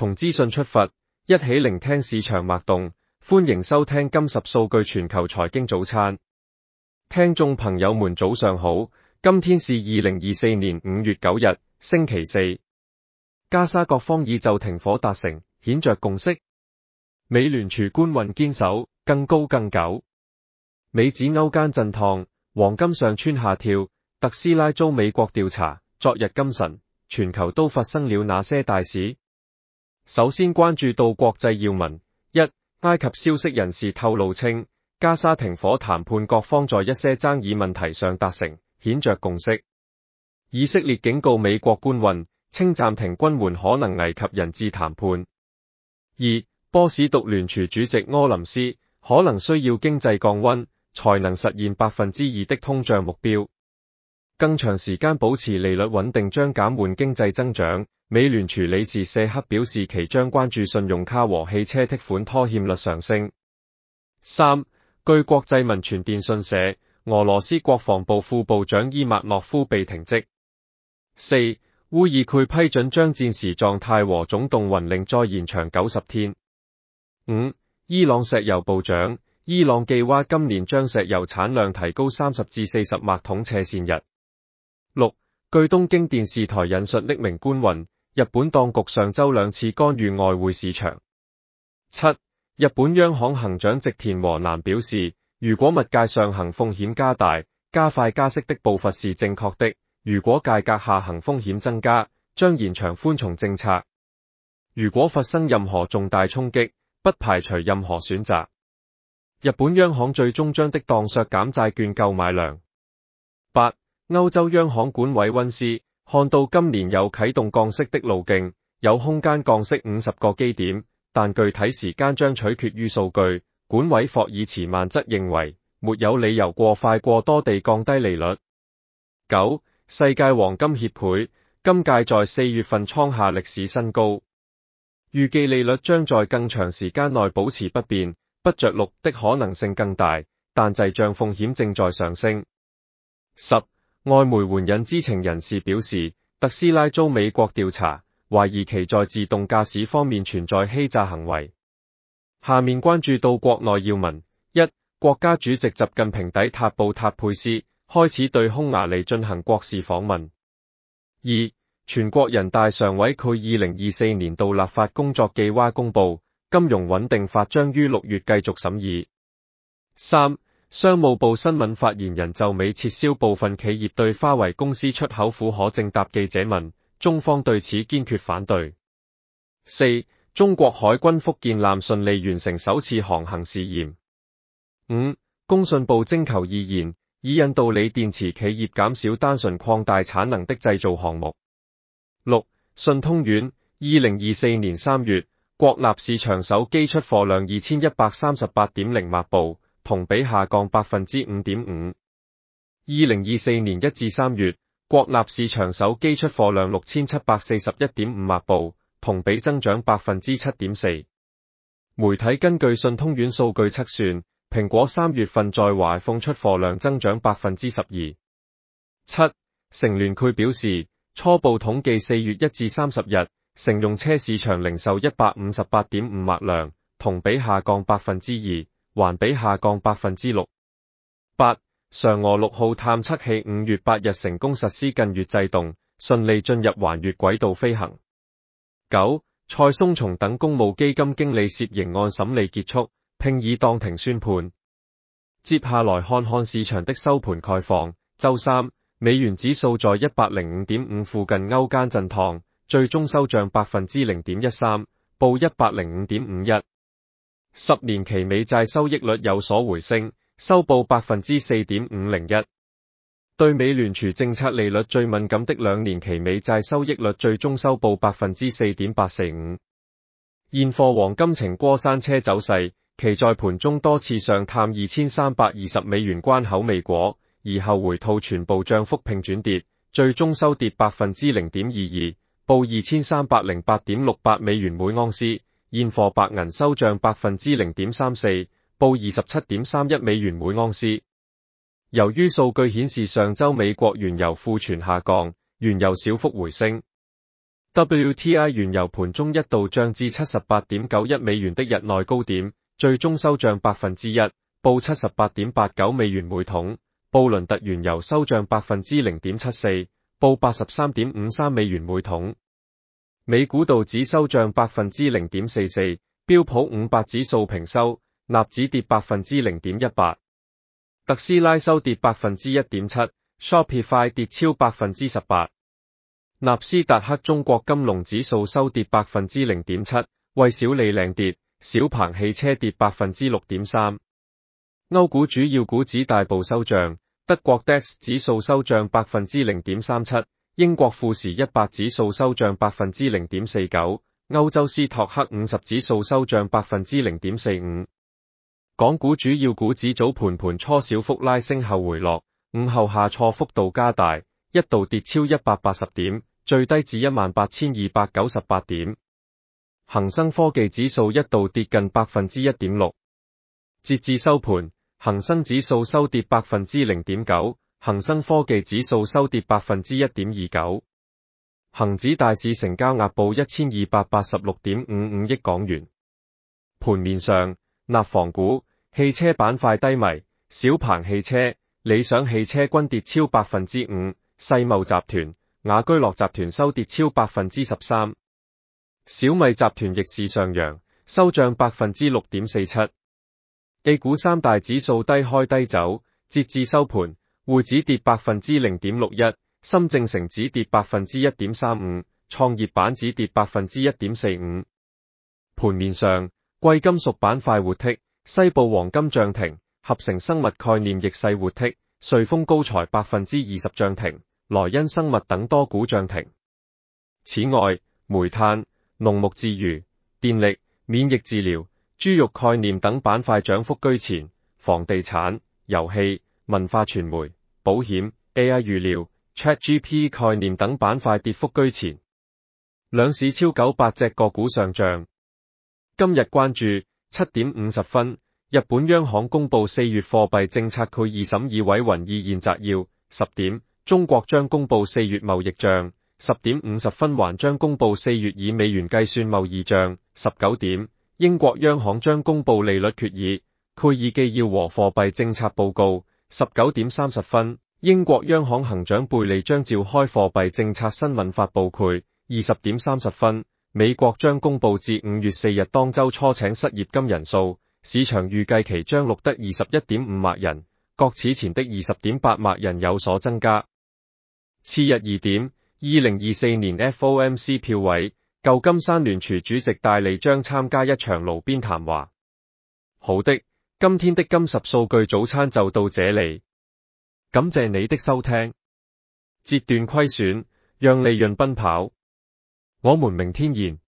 從資訊出發，一起聆聽市場脈動。歡迎收聽今10數據全球財經早餐。聽眾朋友們早上好，今天是2024年5月9日，星期四。加沙各方已就停火達成，顯著共識。美聯儲官運堅守，更高更久。美指歐間震盪，黃金上蹿下跳。特斯拉遭美國調查，昨日今晨，全球都發生了哪些大事？首先關注到國際要聞。一、埃及消息人士透露稱，加沙停火談判各方在一些爭議問題上達成，顯著共識。以色列警告美國官運，稱暫停軍援可能危及人質談判。二、波士頓聯儲主席柯林斯可能需要經濟降溫，才能實現2%的通脹目標。更長時間保持利率穩定將減緩經濟增長。美聯儲理事謝克表示，其將關注信用卡和汽車貸款拖欠率上升。三、據國際文傳電訊社，俄羅斯國防部副部長伊麥諾夫被停職。四、烏爾庫批准將戰時狀態和總動員令再延長90天。五、伊朗石油部長，伊朗計劃今年將石油產量提高30至40萬桶斜線日。六、據東京電視台引述匿名官員，日本當局上周2次干預外匯市場。七、日本央行行長植田和男表示，如果物價上行風險加大，加快加息的步伐是正確的；如果價格下行風險增加，將延長寬鬆政策。如果發生任何重大衝擊，不排除任何選擇。日本央行最終將適當削減債券購買量。八、歐洲央行管委溫斯看到今年有啟動降息的路徑，有空間降息50個基點，但具體時間將取決於數據。管委霍爾茨曼則認為，沒有理由過快過多地降低利率。九、世界黃金協會金價在4月份創下歷史新高，預計利率將在更長時間內保持不變，不着陸的可能性更大，但滯脹風險正在上升。十、外媒援引知情人士表示，特斯拉遭美國調查，懷疑其在自動駕駛方面存在欺詐行為。下面關注到國內要聞。一、國家主席習近平抵達布達佩斯，開始對匈牙利進行國事訪問。二、全國人大常委會2024年度立法工作計劃公布，金融穩定法將於6月繼續審議。三、商務部新聞發言人就美撤銷部分企業對華為公司出口許可證答記者問，中方對此堅決反對。四、中國海軍福建艦順利完成首次航行試驗。五、工信部徵求意見，以引導鋰電池企業減少單純擴大產能的製造項目。六、信通院2024年3月，國內市場手機出貨量2138.0萬部，同比下降 5.5%。2024年1至3月，國內市場手機出貨量6741.5萬部，同比增長 7.4%。媒體根據信通院數據測算，蘋果3月份在華 iPhone 出貨量增長 12%。七、乘聯會表示，初步統計4月1至30日，乘用車市場零售158.5萬輛，同比下降 2%，環比下降 6%。八、嫦娥6號探測器5月8日成功實施近月制動，順利進入環月軌道飛行。九、蔡松松等公募基金經理涉嫌案審理結束，並已當庭宣判。接下來看看市場的收盤概況。周三，美元指數在 105.5 附近歐間震盪，最終收漲 0.13%， 報 105.51。10年期美債收益率有所回升，收報 4.501%。對美聯儲政策利率最敏感的2年期美債收益率最終收報 4.845%。現貨黃金呈過山車走勢，其在盤中多次上探2320美元關口未果，而後回吐全部漲幅並轉跌，最終收跌 0.22%， 報 2308.68 美元每盎司。現貨白銀收漲 0.34%， 報 27.31 美元每盎司。由於數據顯示上周美國原油庫存下降，原油小幅回升。 WTI 原油盤中一度漲至 78.91 美元的日內高點，最終收漲 1%， 報 78.89 美元每桶。布倫特原油收漲 0.74%， 報 83.53 美元每桶。美股道指收漲 0.44%， 標普500指數平收，納指跌 0.18%。特斯拉收跌 1.7%， Shopify 跌超 18%。納斯達克中國金龍指數收跌 0.7%， 為小李領跌，小鵬汽車跌 6.3%。歐股主要股指大部收漲，德國 DAX 指數收漲 0.37%， 英國富時100指數收漲 0.49%， 歐洲斯托克50指數收漲 0.45%。港股主要股指早盤初小幅拉升後回落，午後下挫幅度加大，一度跌超180點，最低至 18,298 點。恒生科技指數一度跌近 1.6%。截至收盤，恒生指數收跌 0.9%， 恒生科技指數收跌 1.29%。恒指大市成交額報 1,286.55 億港元。盤面上，內房股、汽車板塊低迷，小鵬汽車、理想汽車均跌超 5%， 世茂集團、雅居樂集團收跌超 13%。小米集團逆市上揚，收漲 6.47%。A 股三大指數低開低走，截至收盤，滙指跌 0.61%， 深證成指跌 1.35%， 創業板指跌 1.45%。盤面上，貴金屬板塊活剔，西部黃金漲停，合成生物概念逆勢活剔，瑞豐高材 20% 漲停，萊茵生物等多股漲停。此外，煤炭、農牧自娛、電力、免疫治療、豬肉概念等板塊漲幅居前，房地產、遊戲、文化傳媒、保險、AI 預料、ChatGPT 概念等板塊跌幅居前。兩市超900隻個股上漲。今日關注7點50分，日本央行公布4月貨幣政策決議審議委員意見摘要。10點，中國將公布4月貿易賬。10點50分還將公布4月以美元計算貿易賬。19點，英國央行將公布利率決議紀要和貨幣政策報告。19點30分，英國央行行長貝利將召開貨幣政策新聞發佈會。20點30分，美國將公布至5月4日當周初請失業金人數，市場預計其將錄得 21.5 萬人，較此前的 20.8 萬人有所增加。次日2點，2024年 FOMC 票委，舊金山聯儲主席戴利將參加一場爐邊談話。好的，今天的金10數據早餐就到這裡，感謝你的收聽。截斷虧損，讓利潤奔跑。我們明天見。